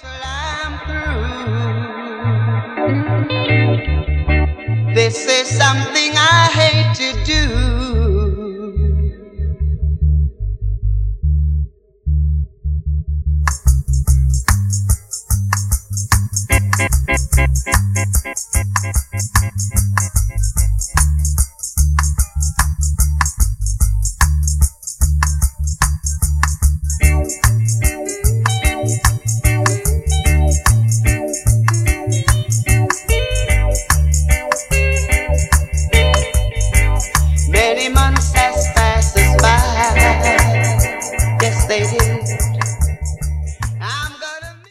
till I'm through. This is something I hate to do.